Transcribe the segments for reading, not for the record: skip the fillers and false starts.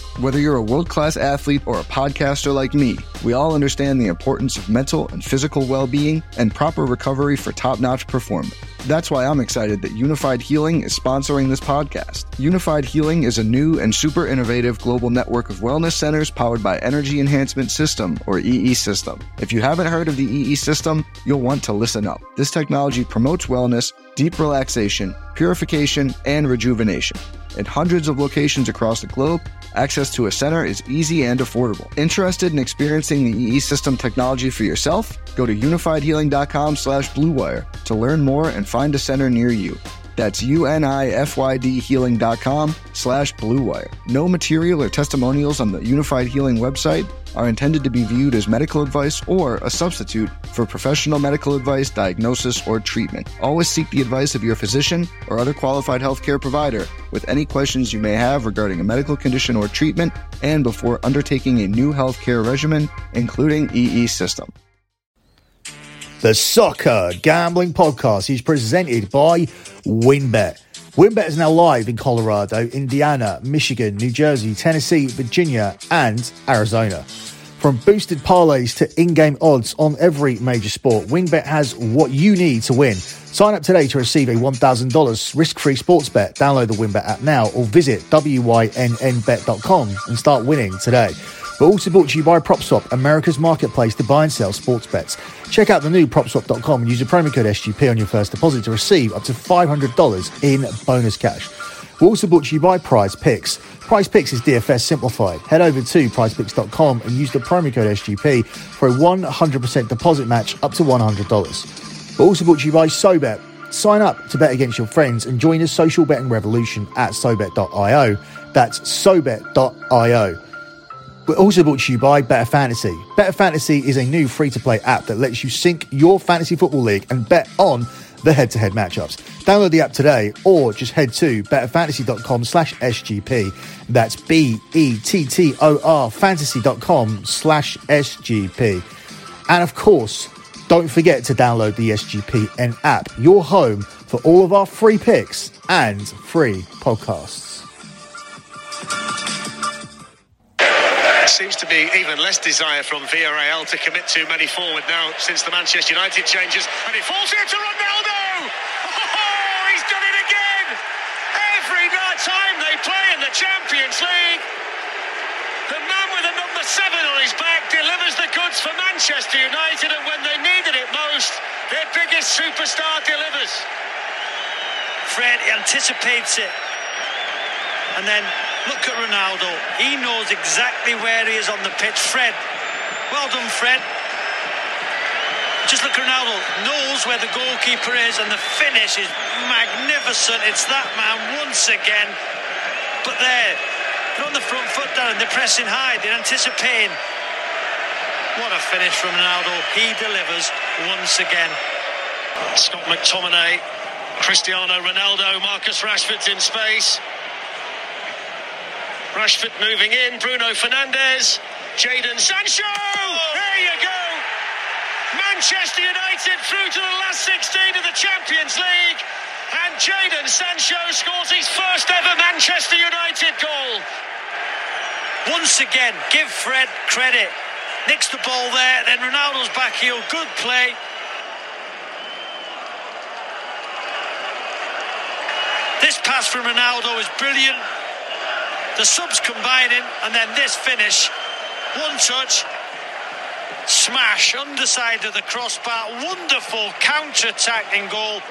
Whether you're a world-class athlete or a podcaster like me, we all understand the importance of mental and physical well-being and proper recovery for top-notch performance. That's why I'm excited that Unified Healing is sponsoring this podcast. Unified Healing is a new and super innovative global network of wellness centers powered by Energy Enhancement System, or EE System. If you haven't heard of the EE System, you'll want to listen up. This technology promotes wellness, deep relaxation, purification, and rejuvenation. In hundreds of locations across the globe, access to a center is easy and affordable. Interested in experiencing the EE System technology for yourself? Go to unifiedhealing.com/bluewire to learn more and find a center near you. That's unifydhealing.com/bluewire. No material or testimonials on the Unified Healing website are intended to be viewed as medical advice or a substitute for professional medical advice, diagnosis, or treatment. Always seek the advice of your physician or other qualified healthcare provider with any questions you may have regarding a medical condition or treatment and before undertaking a new healthcare regimen, including EE System. The Soccer Gambling Podcast is presented by WynnBET. WynnBET is now live in Colorado, Indiana, Michigan, New Jersey, Tennessee, Virginia, and Arizona. From boosted parlays to in-game odds on every major sport, WynnBET has what you need to win. Sign up today to receive a $1,000 risk-free sports bet. Download the WynnBET app now or visit wynnbet.com and start winning today. We're also brought to you by PropSwap, America's marketplace to buy and sell sports bets. Check out the new PropSwap.com and use the promo code SGP on your first deposit to receive up to $500 in bonus cash. We're also brought to you by Prize Picks. Prize Picks is DFS simplified. Head over to prizepicks.com and use the promo code SGP for a 100% deposit match up to $100. We're also brought to you by SoBet. Sign up to bet against your friends and join the social betting revolution at SoBet.io. That's SoBet.io. We're also brought to you by Better Fantasy. Better Fantasy is a new free-to-play app that lets you sync your fantasy football league and bet on the head-to-head matchups. Download the app today or just head to betterfantasy.com/SGP. That's BETTOR fantasy.com/SGP. And of course, don't forget to download the SGPN app, your home for all of our free picks and free podcasts. Seems to be even less desire from Villarreal to commit too many forward now since the Manchester United changes, and it falls here to Ronaldo. Oh, he's done it again. Every time they play in the Champions League, the man with the number 7 on his back delivers the goods for Manchester United, and when they needed it most, their biggest superstar delivers. Fred anticipates it, and then look at Ronaldo. He knows exactly where he is on the pitch. Fred, well done, Fred. Just look at Ronaldo. Knows where the goalkeeper is, and the finish is magnificent. It's that man once again. But they're on the front foot, Darren. They're pressing high. They're anticipating. What a finish from Ronaldo. He delivers once again. Scott McTominay, Cristiano Ronaldo, Marcus Rashford's in space. Rashford moving in, Bruno Fernandes, Jadon Sancho! There you go! Manchester United through to the last 16 of the Champions League, and Jadon Sancho scores his first ever Manchester United goal. Once again, give Fred credit. Nicks the ball there, then Ronaldo's back heel, good play. This pass from Ronaldo is brilliant. The subs combining, and then this finish. One touch, smash, underside of the crossbar. Wonderful counter-attacking goal.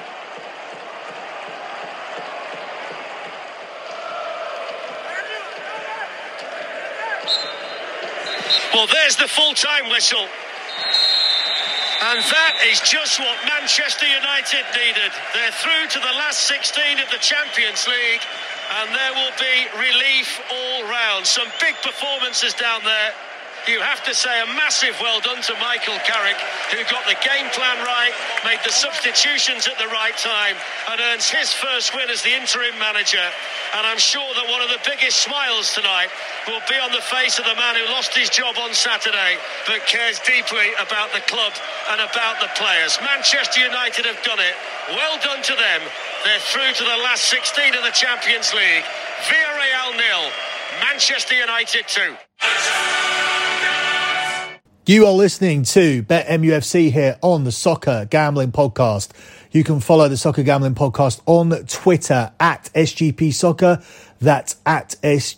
Well, there's the full-time whistle. And that is just what Manchester United needed. They're through to the last 16 of the Champions League, and there will be relief all round. Some big performances down there. You have to say a massive well done to Michael Carrick, who got the game plan right, made the substitutions at the right time, and earns his first win as the interim manager. And I'm sure that one of the biggest smiles tonight will be on the face of the man who lost his job on Saturday, but cares deeply about the club and about the players. Manchester United have done it. Well done to them. They're through to the last 16 of the Champions League. Villarreal 0, Manchester United 2. You are listening to BetMUFC here on the Soccer Gambling Podcast. You can follow the Soccer Gambling Podcast on Twitter at SGP Soccer. That's at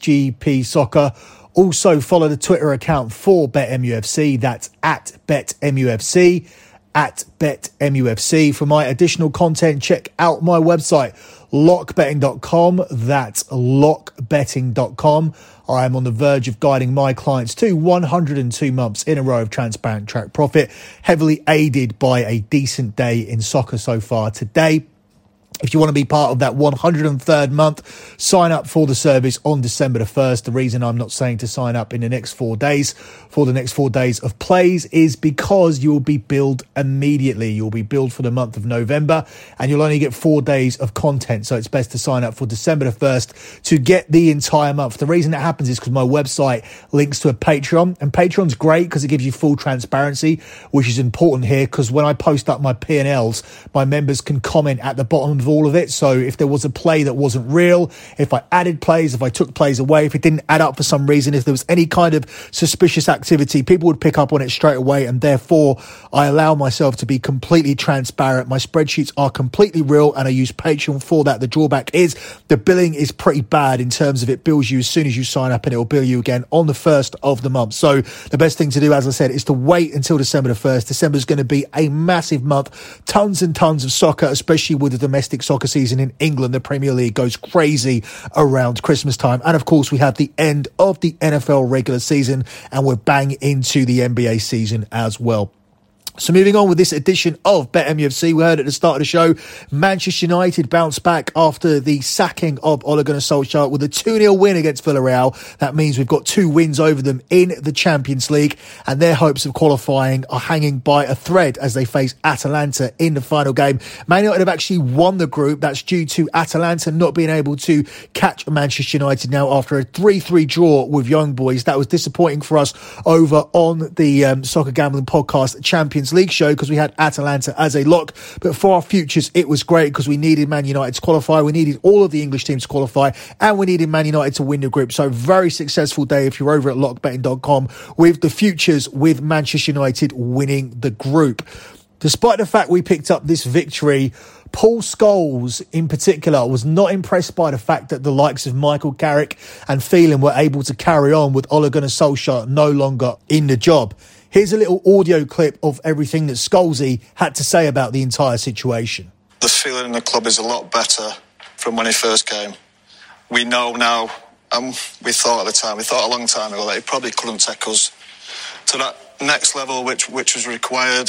SGP Soccer. Also follow the Twitter account for BetMUFC. That's at BetMUFC. At BetMUFC. For my additional content, check out my website, lockbetting.com. That's lockbetting.com. I am on the verge of guiding my clients to 102 months in a row of transparent track profit, heavily aided by a decent day in soccer so far today. If you want to be part of that 103rd month, sign up for the service on December the 1st. The reason I'm not saying to sign up in the next 4 days, for the next 4 days of plays, is because you will be billed immediately. You'll be billed for the month of November and you'll only get 4 days of content. So it's best to sign up for December the 1st to get the entire month. The reason that happens is because my website links to a Patreon, and Patreon's great because it gives you full transparency, which is important here because when I post up my P&Ls, my members can comment at the bottom of all of it. So if there was a play that wasn't real, if I added plays, if I took plays away, if it didn't add up for some reason, if there was any kind of suspicious activity, people would pick up on it straight away. And therefore, I allow myself to be completely transparent. My spreadsheets are completely real and I use Patreon for that. The drawback is the billing is pretty bad in terms of it bills you as soon as you sign up and it will bill you again on the 1st of the month. So the best thing to do, as I said, is to wait until December the 1st. December is going to be a massive month. Tons and tons of soccer, especially with the domestic soccer season in England. The Premier League goes crazy around Christmas time. And of course, we have the end of the NFL regular season and we're bang into the NBA season as well. So moving on with this edition of BetMUFC, we heard at the start of the show, Manchester United bounced back after the sacking of Ole Gunnar Solskjaer with a 2-0 win against Villarreal. That means we've got 2 wins over them in the Champions League, and their hopes of qualifying are hanging by a thread as they face Atalanta in the final game. Man United have actually won the group. That's due to Atalanta not being able to catch Manchester United now after a 3-3 draw with Young Boys. That was disappointing for us over on the Soccer Gambling Podcast Champions League show because we had Atalanta as a lock, but for our futures it was great because we needed Man United to qualify, we needed all of the English teams to qualify, and we needed Man United to win the group. So very successful day if you're over at lockbetting.com with the futures with Manchester United winning the group. Despite the fact we picked up this victory, Paul Scholes in particular was not impressed by the fact that the likes of Michael Carrick and Phelan were able to carry on with Ole Gunnar Solskjaer no longer in the job. Here's a little audio clip of everything that Scholesy had to say about the entire situation. The feeling in the club is a lot better from when he first came. We know now, and we thought at the time, we thought a long time ago that he probably couldn't take us to that next level which was required.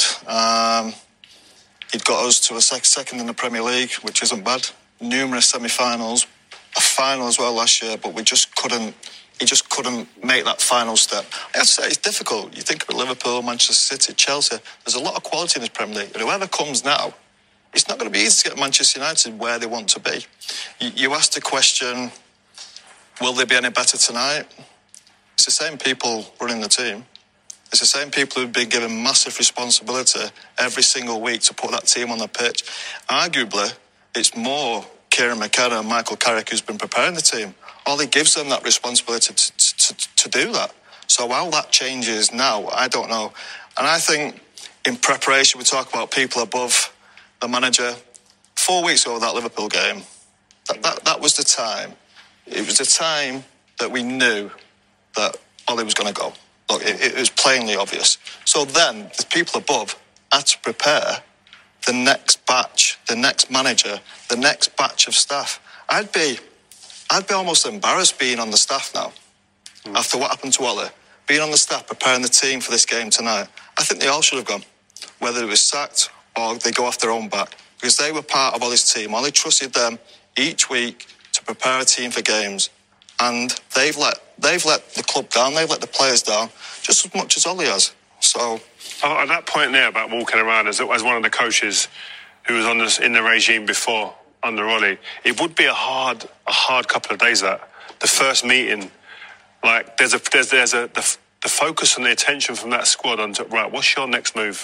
He'd got us to a second in the Premier League, which isn't bad. Numerous semi-finals, a final as well last year, but we just couldn't. He just couldn't make that final step. I have to say, it's difficult. You think about Liverpool, Manchester City, Chelsea. There's a lot of quality in this Premier League. But whoever comes now, it's not going to be easy to get Manchester United where they want to be. You asked the question, will they be any better tonight? It's the same people running the team. It's the same people who've been given massive responsibility every single week to put that team on the pitch. Arguably, it's more Kieran McKenna and Michael Carrick who's been preparing the team. Ollie gives them that responsibility to do that. So how that changes now, I don't know. And I think in preparation, we talk about people above the manager. 4 weeks ago, that Liverpool game, that was the time. It was the time that we knew that Ollie was going to go. Look, it was plainly obvious. So then the people above had to prepare the next batch, the next manager, the next batch of staff. I'd be almost embarrassed being on the staff now. After what happened to Ollie, being on the staff, preparing the team for this game tonight, I think they all should have gone. Whether it was sacked or they go off their own back. Because they were part of Ollie's team. Ollie trusted them each week to prepare a team for games. And they've let the club down, they've let the players down, just as much as Ollie has. So at that point there about walking around as one of the coaches who was in the regime before, under Ollie, it would be a hard couple of days. That the first meeting, like the focus and the attention from that squad on right. What's your next move?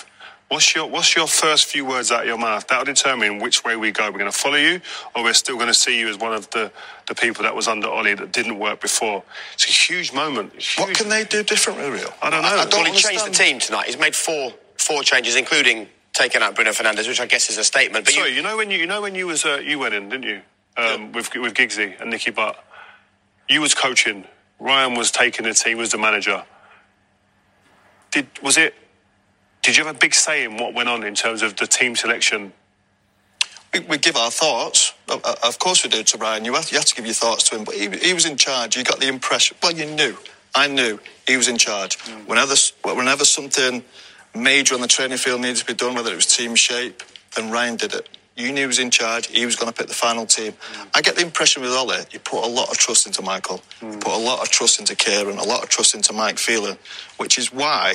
What's your first few words out of your mouth? That'll determine which way we go. We're going to follow you, or we're still going to see you as one of the people that was under Ollie that didn't work before. It's a huge moment. What can they do differently, Rio? I don't know. Well, he changed the team tonight. He's made four changes, including taking out Bruno Fernandes, which I guess is a statement. But sorry, you know when you went in, didn't you? With Giggsy and Nicky Butt. You was coaching. Ryan was taking the team, was the manager. Did you have a big say in what went on in terms of the team selection? We give our thoughts. Of course we do to Ryan. You have to give your thoughts to him. But he was in charge. You got the impression. Well, you knew. I knew he was in charge. Whenever something major on the training field needed to be done, whether it was team shape, then Ryan did it. You knew he was in charge. He was going to pick the final team. I get the impression with Ollie, you put a lot of trust into Michael. You put a lot of trust into Kieran, a lot of trust into Mike Phelan, which is why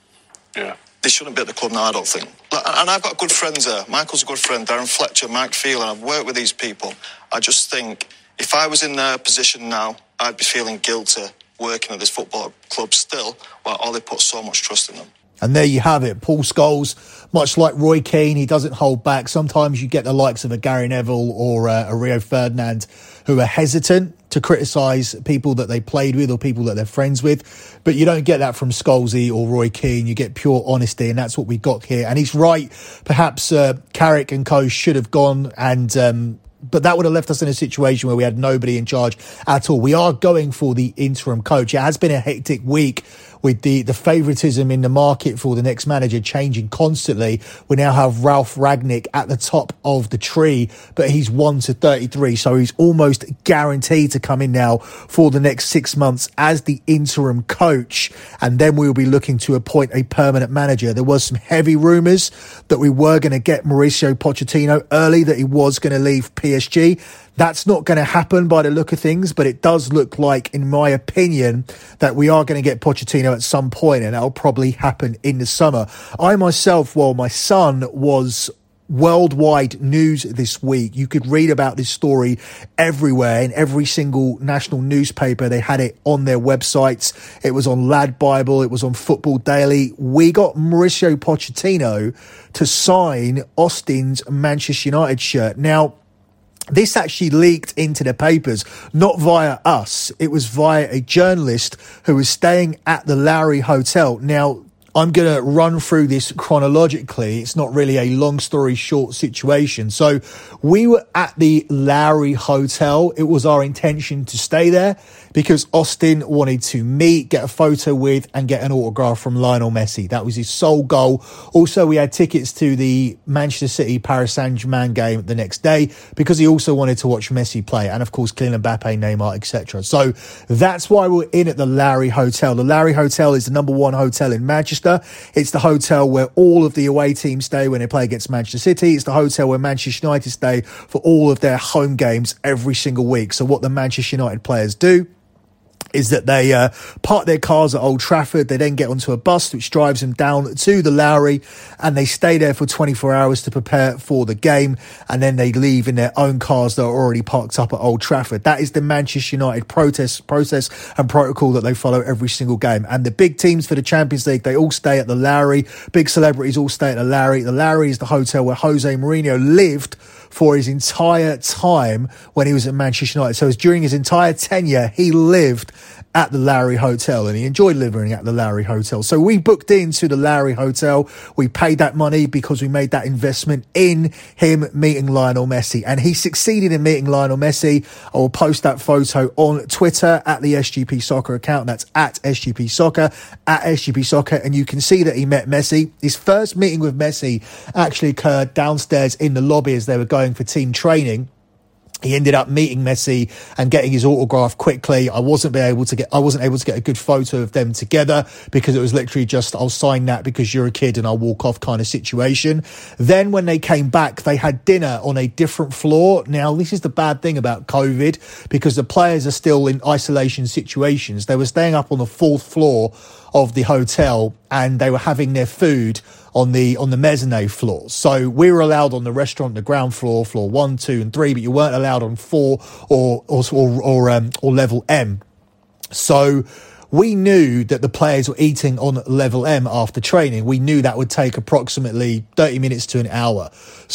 they shouldn't be at the club now, I don't think. And I've got good friends there. Michael's a good friend. Darren Fletcher, Mike Phelan. I've worked with these people. I just think if I was in their position now, I'd be feeling guilty working at this football club still, while Ollie put so much trust in them. And there you have it. Paul Scholes, much like Roy Keane, he doesn't hold back. Sometimes you get the likes of a Gary Neville or a Rio Ferdinand who are hesitant to criticise people that they played with or people that they're friends with. But you don't get that from Scholesy or Roy Keane. You get pure honesty, and that's what we got here. And he's right. Perhaps Carrick and co should have gone, and but that would have left us in a situation where we had nobody in charge at all. We are going for the interim coach. It has been a hectic week with the favouritism in the market for the next manager changing constantly. We now have Ralph Rangnick at the top of the tree, but he's 1-33, so he's almost guaranteed to come in now for the next 6 months as the interim coach, and then we'll be looking to appoint a permanent manager. There was some heavy rumours that we were going to get Mauricio Pochettino early, that he was going to leave PSG. That's not going to happen by the look of things, but it does look like, in my opinion, that we are going to get Pochettino at some point, and that'll probably happen in the summer. I myself, well, my son was worldwide news this week. You could read about this story everywhere in every single national newspaper. They had it on their websites. It was on Lad Bible. It was on Football Daily. We got Mauricio Pochettino to sign Austin's Manchester United shirt. Now, this actually leaked into the papers, not via us. It was via a journalist who was staying at the Lowry Hotel. Now, I'm going to run through this chronologically. It's not really a long story short situation. So we were at the Lowry Hotel. It was our intention to stay there because Austin wanted to meet, get a photo with, and get an autograph from Lionel Messi. That was his sole goal. Also, we had tickets to the Manchester City Paris Saint-Germain game the next day because he also wanted to watch Messi play, and of course Kylian Mbappe, Neymar, etc. So that's why we're in at the Lowry Hotel. The Lowry Hotel is the number one hotel in Manchester. It's the hotel where all of the away teams stay when they play against Manchester City. It's the hotel where Manchester United stay for all of their home games every single week. So what the Manchester United players do is that they park their cars at Old Trafford. They then get onto a bus which drives them down to the Lowry, and they stay there for 24 hours to prepare for the game, and then they leave in their own cars that are already parked up at Old Trafford. That is the Manchester United process and protocol that they follow every single game. And the big teams for the Champions League, they all stay at the Lowry. Big celebrities all stay at the Lowry. The Lowry is the hotel where Jose Mourinho lived for his entire time when he was at Manchester United. So during his entire tenure, he lived at the Lowry Hotel, and he enjoyed living at the Lowry Hotel. So we booked into the Lowry Hotel. We paid that money because we made that investment in him meeting Lionel Messi, and he succeeded in meeting Lionel Messi. I will post that photo on Twitter at the SGP Soccer account. That's at SGP Soccer, at SGP Soccer, and you can see that he met Messi. His first meeting with Messi actually occurred downstairs in the lobby as they were going for team training. He ended up meeting Messi and getting his autograph quickly. I wasn't able to get a good photo of them together because it was literally just, I'll sign that because you're a kid and I'll walk off kind of situation. Then when they came back, they had dinner on a different floor. Now, this is the bad thing about COVID because the players are still in isolation situations. They were staying up on the 4th floor of the hotel and they were having their food on the mezzanine floor. So we were allowed on the restaurant, the ground floor, floor 1, 2 and 3, but you weren't allowed on 4 or level M. So we knew that the players were eating on level M after training. We knew that would take approximately 30 minutes to an hour.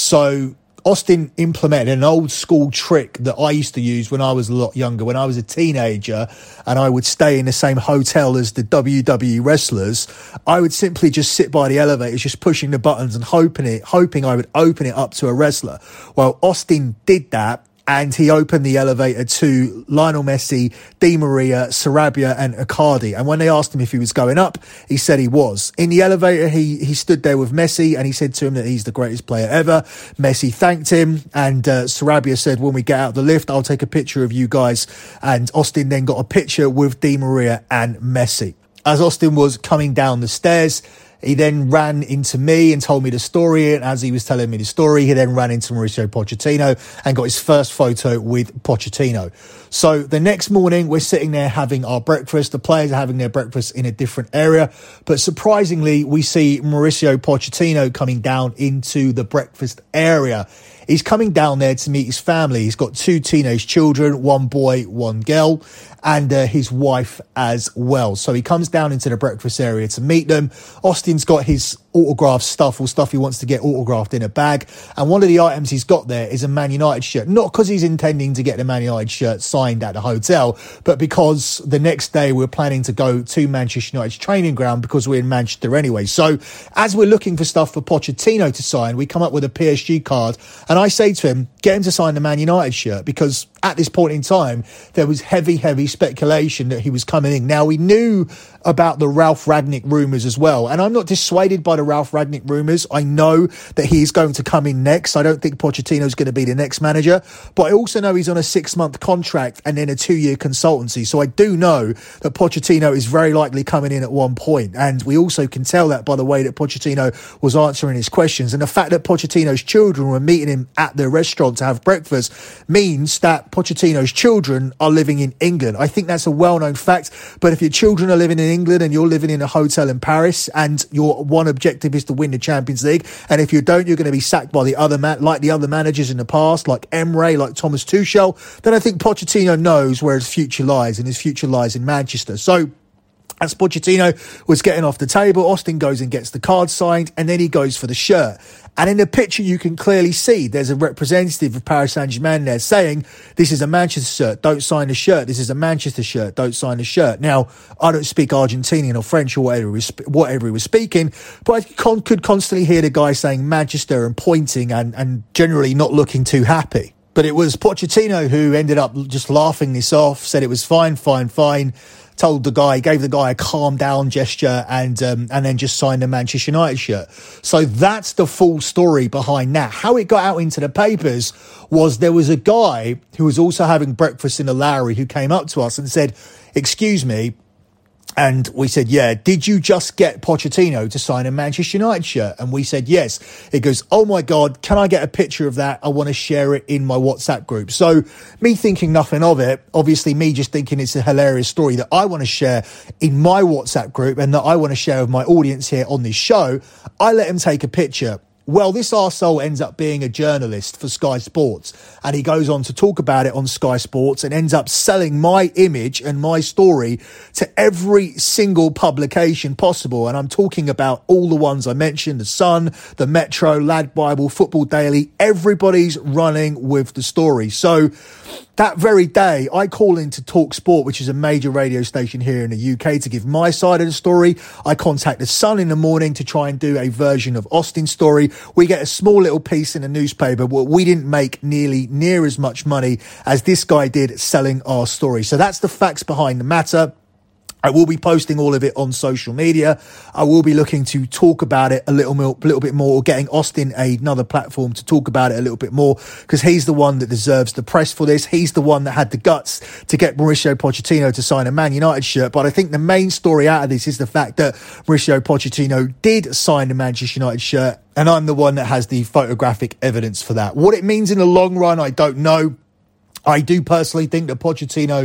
So Austin implemented an old school trick that I used to use when I was a lot younger, when I was a teenager and I would stay in the same hotel as the WWE wrestlers. I would simply just sit by the elevators, just pushing the buttons and hoping I would open it up to a wrestler. Well, Austin did that. And he opened the elevator to Lionel Messi, Di Maria, Sarabia and Icardi. And when they asked him if he was going up, he said he was. In the elevator, he stood there with Messi and he said to him that he's the greatest player ever. Messi thanked him and Sarabia said, when we get out of the lift, I'll take a picture of you guys. And Austin then got a picture with Di Maria and Messi. As Austin was coming down the stairs, he then ran into me and told me the story. And as he was telling me the story, he then ran into Mauricio Pochettino and got his first photo with Pochettino. So the next morning, we're sitting there having our breakfast. The players are having their breakfast in a different area. But surprisingly, we see Mauricio Pochettino coming down into the breakfast area. He's coming down there to meet his family. He's got 2 teenage children, 1 boy, 1 girl, and his wife as well. So he comes down into the breakfast area to meet them. Austin's got his autographed stuff or stuff he wants to get autographed in a bag. And one of the items he's got there is a Man United shirt. Not because he's intending to get the Man United shirt signed at the hotel, but because the next day we're planning to go to Manchester United's training ground because we're in Manchester anyway. So as we're looking for stuff for Pochettino to sign, we come up with a PSG card. And I say to him, get him to sign the Man United shirt, because at this point in time, there was heavy speculation that he was coming in. Now, we knew about the Ralf Rangnick rumours as well. And I'm not dissuaded by the Ralf Rangnick rumours. I know that he's going to come in next. I don't think Pochettino's going to be the next manager. But I also know he's on a 6-month contract and then a 2-year consultancy. So I do know that Pochettino is very likely coming in at one point. And we also can tell that by the way that Pochettino was answering his questions. And the fact that Pochettino's children were meeting him at the restaurant to have breakfast means that Pochettino's children are living in England. I think that's a well-known fact. But if your children are living in England and you're living in a hotel in Paris and your one objective is to win the Champions League, and if you don't, you're going to be sacked by the other like the other managers in the past, like Emre, like Thomas Tuchel, then I think Pochettino knows where his future lies, and his future lies in Manchester. So as Pochettino was getting off the table, Austin goes and gets the card signed, and then he goes for the shirt. And in the picture, you can clearly see there's a representative of Paris Saint-Germain there saying, this is a Manchester shirt, don't sign the shirt. This is a Manchester shirt, don't sign the shirt. Now, I don't speak Argentinian or French or whatever he was speaking, but I could constantly hear the guy saying Manchester and pointing and generally not looking too happy. But it was Pochettino who ended up just laughing this off, said it was fine. Told the guy, gave the guy a calm down gesture and then just signed the Manchester United shirt. So that's the full story behind that. How it got out into the papers was there was a guy who was also having breakfast in the Lowry who came up to us and said, excuse me. And we said, yeah, did you just get Pochettino to sign a Manchester United shirt? And we said, yes. It goes, oh my God, can I get a picture of that? I want to share it in my WhatsApp group. So me thinking nothing of it, obviously me just thinking it's a hilarious story that I want to share in my WhatsApp group and that I want to share with my audience here on this show, I let him take a picture. Well, this arsehole ends up being a journalist for Sky Sports, and he goes on to talk about it on Sky Sports and ends up selling my image and my story to every single publication possible. And I'm talking about all the ones I mentioned, The Sun, The Metro, Lad Bible, Football Daily. Everybody's running with the story. So that very day, I call into Talk Sport, which is a major radio station here in the UK, to give my side of the story. I contact The Sun in the morning to try and do a version of Austin's story. We get a small little piece in the newspaper, but we didn't make near as much money as this guy did selling our story. So that's the facts behind the matter. I will be posting all of it on social media. I will be looking to talk about it a little bit more, or getting Austin another platform to talk about it a little bit more, because he's the one that deserves the press for this. He's the one that had the guts to get Mauricio Pochettino to sign a Man United shirt. But I think the main story out of this is the fact that Mauricio Pochettino did sign the Manchester United shirt, and I'm the one that has the photographic evidence for that. What it means in the long run, I don't know. I do personally think that Pochettino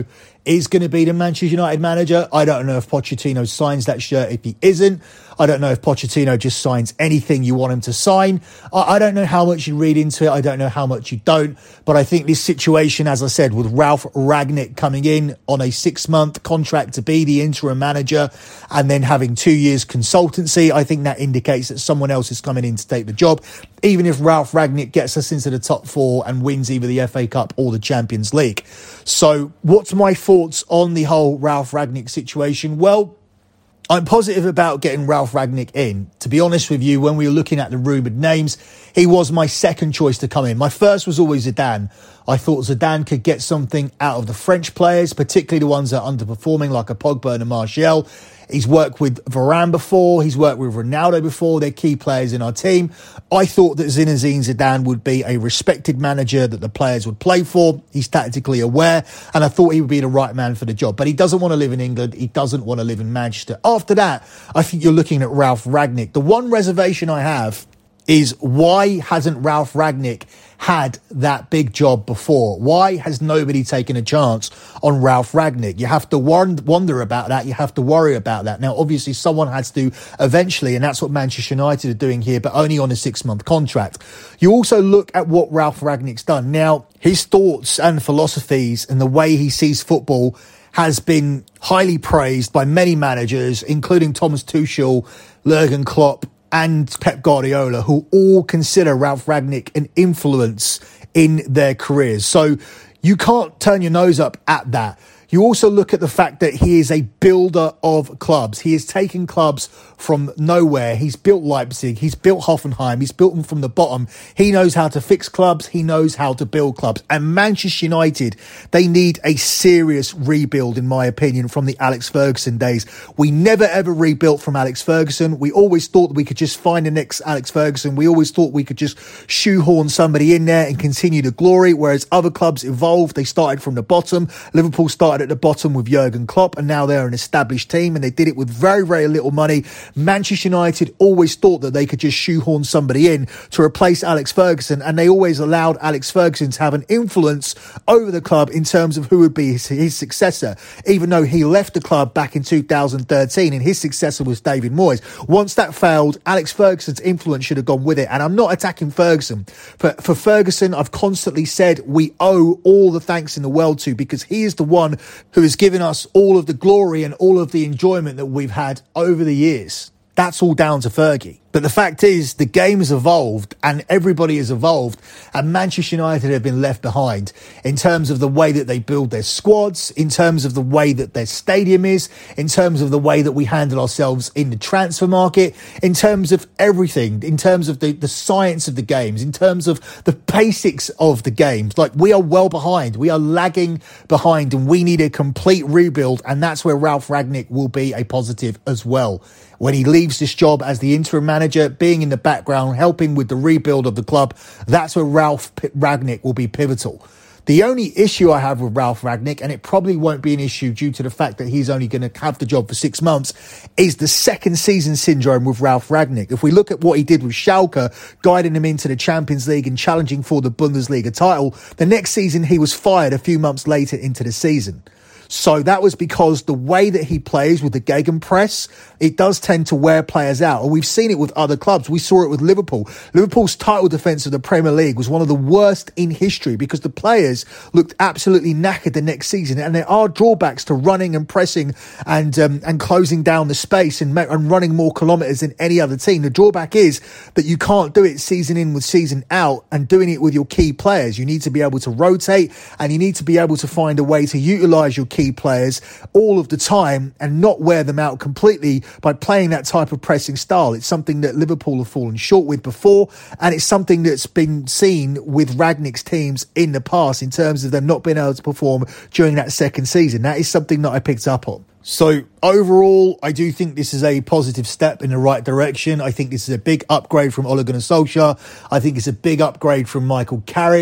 is going to be the Manchester United manager. I don't know if Pochettino signs that shirt if he isn't. I don't know if Pochettino just signs anything you want him to sign. I don't know how much you read into it. I don't know how much you don't. But I think this situation, as I said, with Ralf Rangnick coming in on a 6-month contract to be the interim manager and then having 2 years consultancy, I think that indicates that someone else is coming in to take the job. Even if Ralf Rangnick gets us into the top 4 and wins either the FA Cup or the Champions League. So what's my thoughts on the whole Ralf Rangnick situation? Well, I'm positive about getting Ralf Rangnick in. To be honest with you, when we were looking at the rumoured names, he was my second choice to come in. My first was always Zidane. I thought Zidane could get something out of the French players, particularly the ones that are underperforming, like a Pogba and a Martial. He's worked with Varane before. He's worked with Ronaldo before. They're key players in our team. I thought that Zinedine Zidane would be a respected manager that the players would play for. He's tactically aware, and I thought he would be the right man for the job. But he doesn't want to live in England. He doesn't want to live in Manchester. After that, I think you're looking at Ralf Rangnick. The one reservation I have is, why hasn't Ralf Rangnick had that big job before? Why has nobody taken a chance on Ralf Rangnick? You have to wonder about that. You have to worry about that. Now, obviously, someone has to eventually, and that's what Manchester United are doing here, but only on a 6-month contract. You also look at what Ralf Rangnick's done. Now, his thoughts and philosophies and the way he sees football has been highly praised by many managers, including Thomas Tuchel, Jurgen Klopp, and Pep Guardiola, who all consider Ralf Rangnick an influence in their careers. So you can't turn your nose up at that. You also look at the fact that he is a builder of clubs. He has taken clubs from nowhere. He's built Leipzig. He's built Hoffenheim. He's built them from the bottom. He knows how to fix clubs. He knows how to build clubs. And Manchester United, they need a serious rebuild, in my opinion, from the Alex Ferguson days. We never, ever rebuilt from Alex Ferguson. We always thought that we could just find the next Alex Ferguson. We always thought we could just shoehorn somebody in there and continue to glory, whereas other clubs evolved. They started from the bottom. Liverpool started at the bottom with Jurgen Klopp, and now they're an established team, and they did it with very, very little money. Manchester United always thought that they could just shoehorn somebody in to replace Alex Ferguson, and they always allowed Alex Ferguson to have an influence over the club in terms of who would be his successor, even though he left the club back in 2013 and his successor was David Moyes. Once that failed, Alex Ferguson's influence should have gone with it, and I'm not attacking Ferguson. But for Ferguson, I've constantly said we owe all the thanks in the world to, because he is the one who has given us all of the glory and all of the enjoyment that we've had over the years. That's all down to Fergie. But the fact is, the game has evolved and everybody has evolved, and Manchester United have been left behind in terms of the way that they build their squads, in terms of the way that their stadium is, in terms of the way that we handle ourselves in the transfer market, in terms of everything, in terms of the science of the games, in terms of the basics of the games. Like, we are well behind. We are lagging behind, and we need a complete rebuild, and that's where Ralf Rangnick will be a positive as well. When he leaves this job as the interim manager, being in the background, helping with the rebuild of the club, that's where Ralf Rangnick will be pivotal. The only issue I have with Ralf Rangnick, and it probably won't be an issue due to the fact that he's only going to have the job for 6 months, is the second season syndrome with Ralf Rangnick. If we look at what he did with Schalke, guiding them into the Champions League and challenging for the Bundesliga title, the next season he was fired a few months later into the season. So that was because the way that he plays with the gegenpress, it does tend to wear players out. And we've seen it with other clubs. We saw it with Liverpool. Liverpool's title defence of the Premier League was one of the worst in history because the players looked absolutely knackered the next season. And there are drawbacks to running and pressing and closing down the space and running more kilometres than any other team. The drawback is that you can't do it season in with season out and doing it with your key players. You need to be able to rotate, and you need to be able to find a way to utilise your key players all of the time and not wear them out completely by playing that type of pressing style. It's something that Liverpool have fallen short with before, and it's something that's been seen with Rangnick's teams in the past in terms of them not being able to perform during that second season. That is something that I picked up on. So overall, I do think this is a positive step in the right direction. I think this is a big upgrade from Ole Gunnar Solskjaer. I think it's a big upgrade from Michael Carrick.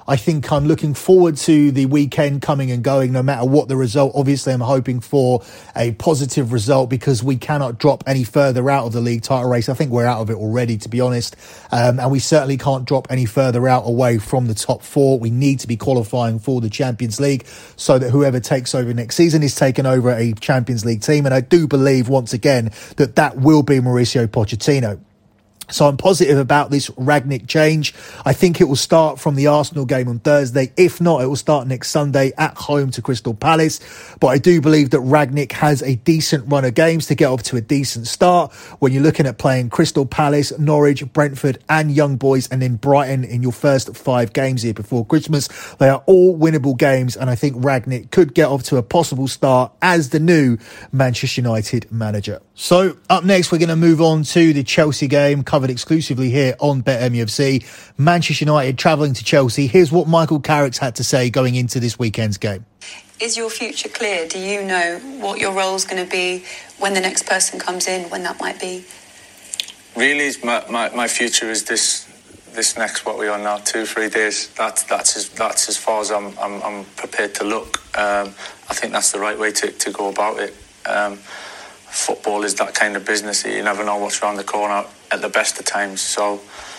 I think I'm looking forward to the weekend coming and going, no matter what the result. Obviously, I'm hoping for a positive result because we cannot drop any further out of the league title race. I think we're out of it already, to be honest. And we certainly can't drop any further out away from the top four. We need to be qualifying for the Champions League so that whoever takes over next season is taking over a Champions League team. And I do believe, once again, that will be Mauricio Pochettino. So I'm positive about this Rangnick change. I think it will start from the Arsenal game on Thursday. If not, it will start next Sunday at home to Crystal Palace. But I do believe that Rangnick has a decent run of games to get off to a decent start. When you're looking at playing Crystal Palace, Norwich, Brentford and Young Boys and then Brighton in your first 5 games here before Christmas, they are all winnable games. And I think Rangnick could get off to a possible start as the new Manchester United manager. So up next, we're going to move on to the Chelsea game, covered exclusively here on BetMUFC. Manchester United travelling to Chelsea. Here's what Michael Carrick's had to say going into this weekend's game. Is your future clear? Do you know what your role's going to be when the next person comes in, when that might be? Really, my future is this next, what we are now, 2-3 days. That's as far as I'm prepared to look. I think that's the right way to go about it. Football is that kind of business that you never know what's around the corner at the best of times. So,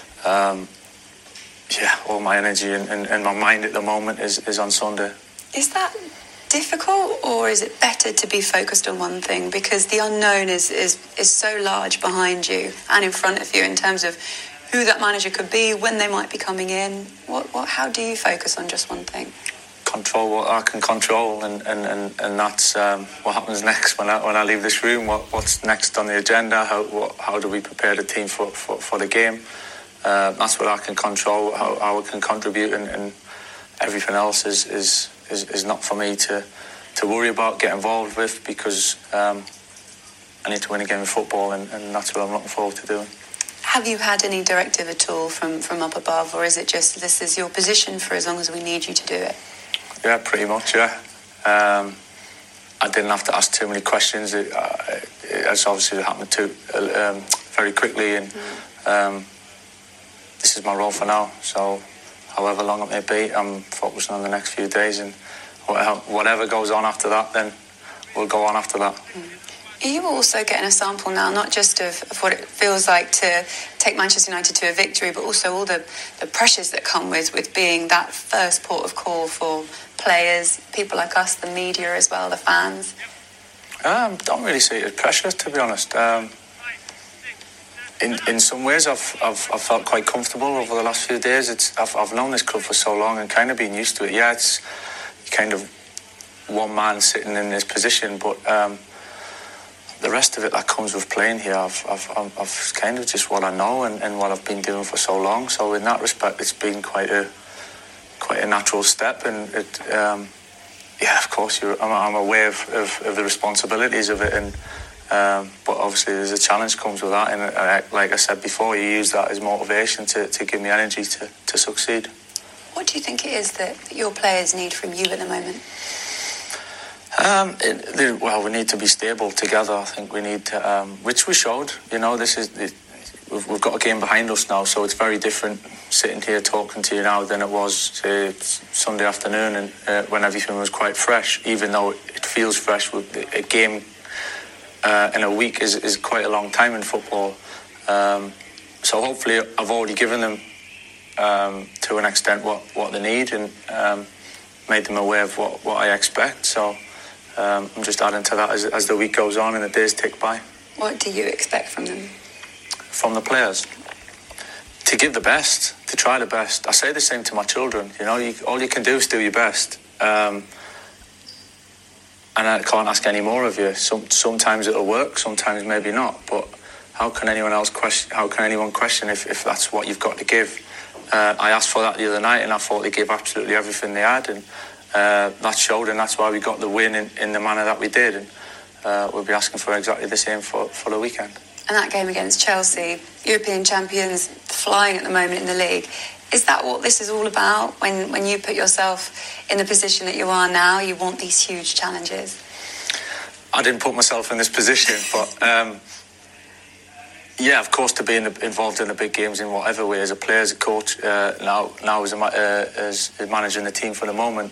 all my energy and my mind at the moment is on Sunday. Is that difficult, or is it better to be focused on one thing? Because the unknown is so large behind you and in front of you in terms of who that manager could be, when they might be coming in. How do you focus on just one thing? Control what I can control, and that's what happens next when I leave this room. What's next on the agenda? How do we prepare the team for the game? That's what I can control. How I can contribute, and everything else is not for me to worry about, get involved with, because I need to win a game of football, and that's what I'm looking forward to doing. Have you had any directive at all from up above, or is it just this is your position for as long as we need you to do it? Yeah, pretty much, yeah. I didn't have to ask too many questions. It obviously happened very quickly, and this is my role for now. So however long it may be, I'm focusing on the next few days, and whatever goes on after that, then we'll go on after that. Are you also getting a sample now, not just of what it feels like to take Manchester United to a victory, but also all the pressures that come with being that first port of call for players, people like us, the media as well, the fans? Don't really see it as pressure, to be honest. In some ways, I've felt quite comfortable over the last few days. I've known this club for so long and kind of been used to it. Yeah, it's kind of one man sitting in this position, but the rest of it that comes with playing here, I've kind of just what I know and what I've been doing for so long. So in that respect, it's been quite a natural step, and it, of course, I'm aware of the responsibilities of it, and but obviously there's a challenge comes with that, and like I said before, you use that as motivation to give me energy to succeed. What do you think it is that your players need from you at the moment? We need to be stable together. I think we need to, which we showed. You know, we've got a game behind us now, so it's very different sitting here talking to you now than it was, say, Sunday afternoon, and when everything was quite fresh. Even though it feels fresh, with a game in a week is quite a long time in football. So hopefully, I've already given them to an extent what they need, and made them aware of what I expect. So. I'm just adding to that as the week goes on and the days tick by. What do you expect from them? From the players? To give the best, to try the best. I say the same to my children. You know, all you can do is do your best. And I can't ask any more of you. Sometimes it'll work, sometimes maybe not. But how can anyone question if that's what you've got to give? I asked for that the other night, and I thought they gave absolutely everything they had, and that showed, and that's why we got the win in the manner that we did, and we'll be asking for exactly the same for the weekend. And that game against Chelsea, European champions, flying at the moment in the league, is that what this is all about? When you put yourself in the position that you are now, you want these huge challenges? I didn't put myself in this position, but Yeah, of course, to be involved in the big games in whatever way, as a player, as a coach, now as managing the team for the moment.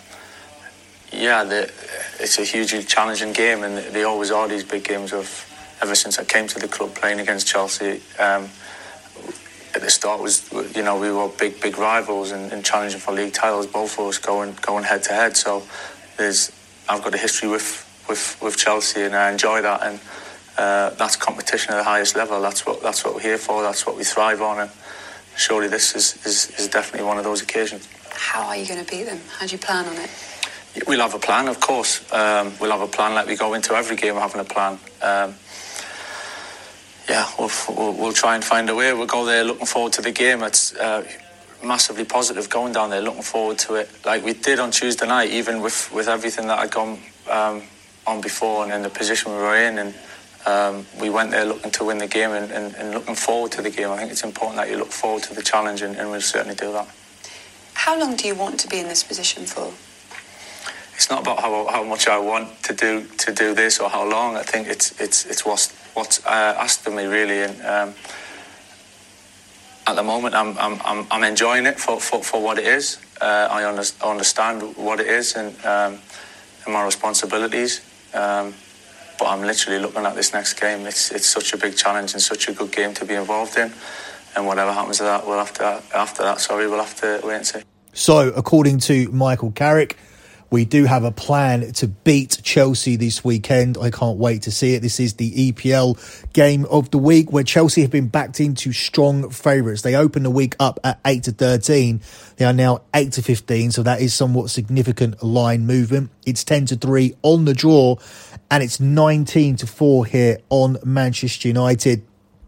It's a hugely challenging game, and they always are, these big games. Ever since I came to the club, playing against Chelsea, at the start we were big rivals and challenging for league titles, both of us going head to head. So I've got a history with Chelsea, and I enjoy that, and that's competition at the highest level. That's what we're here for. That's what we thrive on, and surely this is definitely one of those occasions. How are you going to beat them? How do you plan on it? We'll have a plan, of course. We'll have a plan like we go into every game, having a plan. We'll try and find a way. We'll go there looking forward to the game. It's massively positive going down there, looking forward to it, like we did on Tuesday night, even with everything that had gone on before and in the position we were in. And we went there looking to win the game and looking forward to the game. I think it's important that you look forward to the challenge, and we'll certainly do that. How long do you want to be in this position for? It's not about how much I want to do this or how long. I think it's what's asked of me, really, and at the moment I'm enjoying it for what it is. I understand what it is and my responsibilities, but I'm literally looking at this next game. It's such a big challenge and such a good game to be involved in, and whatever happens to that, we'll have to wait and see. So, according to Michael Carrick, we do have a plan to beat Chelsea this weekend. I can't wait to see it. This is the EPL game of the week, where Chelsea have been backed into strong favourites. They opened the week up at 8-13. They are now 8-15, so that is somewhat significant line movement. It's 10-3 on the draw, and it's 19-4 here on Manchester United.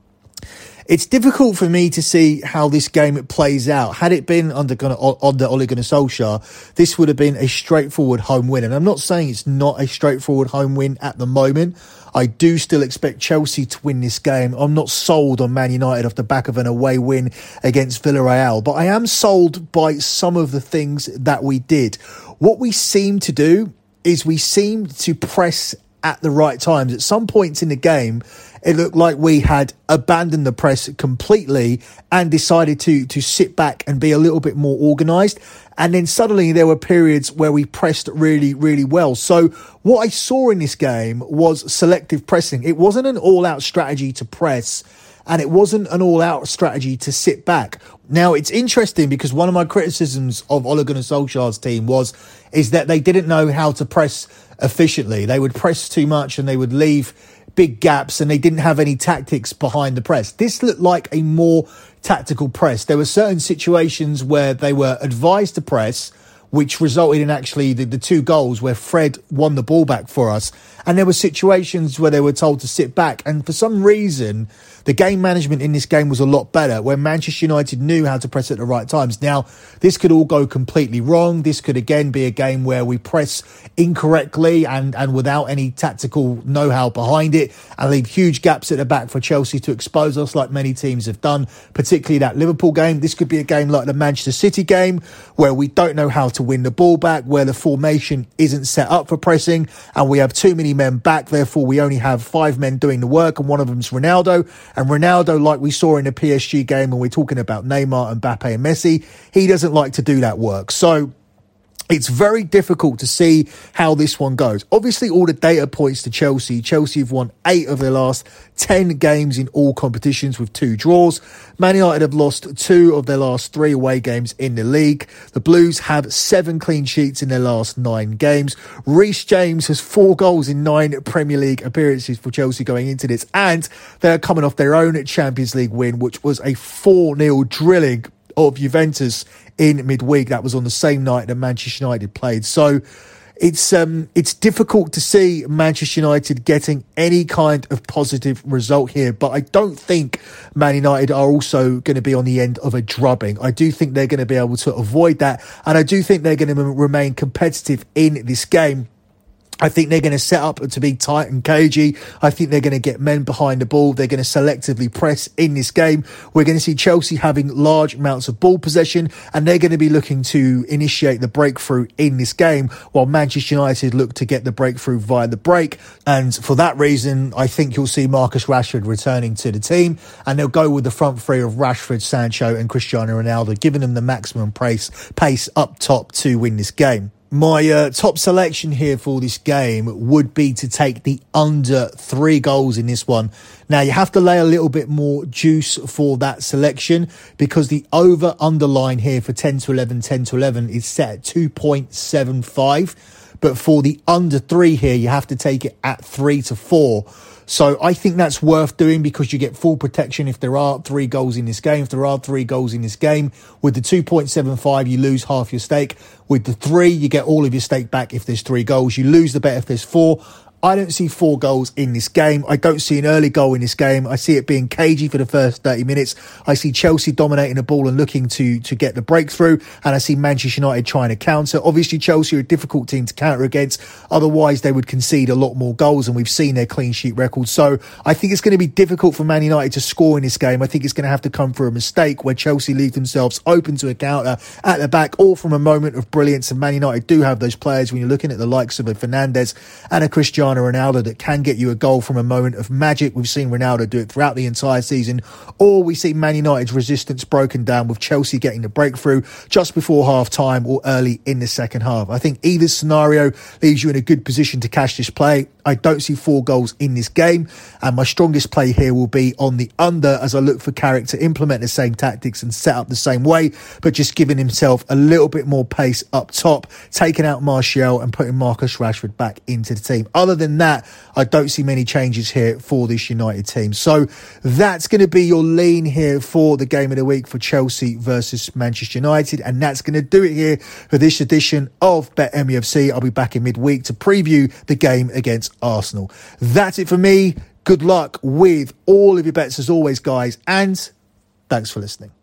It's difficult for me to see how this game plays out. Had it been under Ole Gunnar Solskjaer, this would have been a straightforward home win. And I'm not saying it's not a straightforward home win at the moment. I do still expect Chelsea to win this game. I'm not sold on Man United off the back of an away win against Villarreal, but I am sold by some of the things that we did. What we seem to do is we seem to press at the right times. At some points in the game, it looked like we had abandoned the press completely and decided to sit back and be a little bit more organised. And then suddenly there were periods where we pressed really, really well. So what I saw in this game was selective pressing. It wasn't an all-out strategy to press, and it wasn't an all-out strategy to sit back. Now, it's interesting because one of my criticisms of Ole Gunnar Solskjaer's team is that they didn't know how to press efficiently. They would press too much and they would leave big gaps, and they didn't have any tactics behind the press. This looked like a more tactical press. There were certain situations where they were advised to press, which resulted in actually the two goals where Fred won the ball back for us. And there were situations where they were told to sit back. And for some reason, the game management in this game was a lot better, where Manchester United knew how to press at the right times. Now, this could all go completely wrong. This could again be a game where we press incorrectly and without any tactical know-how behind it, and leave huge gaps at the back for Chelsea to expose us, like many teams have done, particularly that Liverpool game. This could be a game like the Manchester City game, where we don't know how to win the ball back, where the formation isn't set up for pressing, and we have too many men back. Therefore, we only have 5 men doing the work, and one of them's Ronaldo. And Ronaldo, like we saw in the PSG game when we're talking about Neymar and Mbappe and Messi, he doesn't like to do that work. So it's very difficult to see how this one goes. Obviously, all the data points to Chelsea. Chelsea have won 8 of their last 10 games in all competitions with 2 draws. Man United have lost 2 of their last 3 away games in the league. The Blues have 7 clean sheets in their last 9 games. Reece James has 4 goals in 9 Premier League appearances for Chelsea going into this. And they're coming off their own Champions League win, which was a 4-0 drilling of Juventus in midweek. That was on the same night that Manchester United played. So it's difficult to see Manchester United getting any kind of positive result here, but I don't think Man United are also going to be on the end of a drubbing. I do think they're going to be able to avoid that, and I do think they're going to remain competitive in this game. I think they're going to set up to be tight and cagey. I think they're going to get men behind the ball. They're going to selectively press in this game. We're going to see Chelsea having large amounts of ball possession, and they're going to be looking to initiate the breakthrough in this game, while Manchester United look to get the breakthrough via the break. And for that reason, I think you'll see Marcus Rashford returning to the team, and they'll go with the front three of Rashford, Sancho and Cristiano Ronaldo, giving them the maximum pace up top to win this game. My top selection here for this game would be to take the under 3 goals in this one. Now, you have to lay a little bit more juice for that selection, because the over-under line here for 10 to 11 is set at 2.75. But for the under 3 here, you have to take it at 3 to 4. So I think that's worth doing, because you get full protection if there are 3 goals in this game. If there are 3 goals in this game, with the 2.75, you lose half your stake. With the 3, you get all of your stake back if there's 3 goals. You lose the bet if there's 4. I don't see 4 goals in this game. I don't see an early goal in this game. I see it being cagey for the first 30 minutes. I see Chelsea dominating the ball and looking to get the breakthrough. And I see Manchester United trying to counter. Obviously, Chelsea are a difficult team to counter against. Otherwise, they would concede a lot more goals, and we've seen their clean sheet record. So I think it's going to be difficult for Man United to score in this game. I think it's going to have to come through a mistake where Chelsea leave themselves open to a counter at the back, or from a moment of brilliance. And Man United do have those players when you're looking at the likes of a Fernandes and a Cristiano Ronaldo that can get you a goal from a moment of magic. We've seen Ronaldo do it throughout the entire season. Or we see Man United's resistance broken down with Chelsea getting the breakthrough just before half-time or early in the second half. I think either scenario leaves you in a good position to cash this play. I don't see 4 goals in this game, and my strongest play here will be on the under, as I look for Carrick to implement the same tactics and set up the same way, but just giving himself a little bit more pace up top, taking out Martial and putting Marcus Rashford back into the team. Other than that, I don't see many changes here for this United team. So that's going to be your lean here for the game of the week for Chelsea versus Manchester United, and that's going to do it here for this edition of BetMUFC. I'll be back in midweek to preview the game against Arsenal. That's it for me. Good luck with all of your bets as always, guys, and thanks for listening.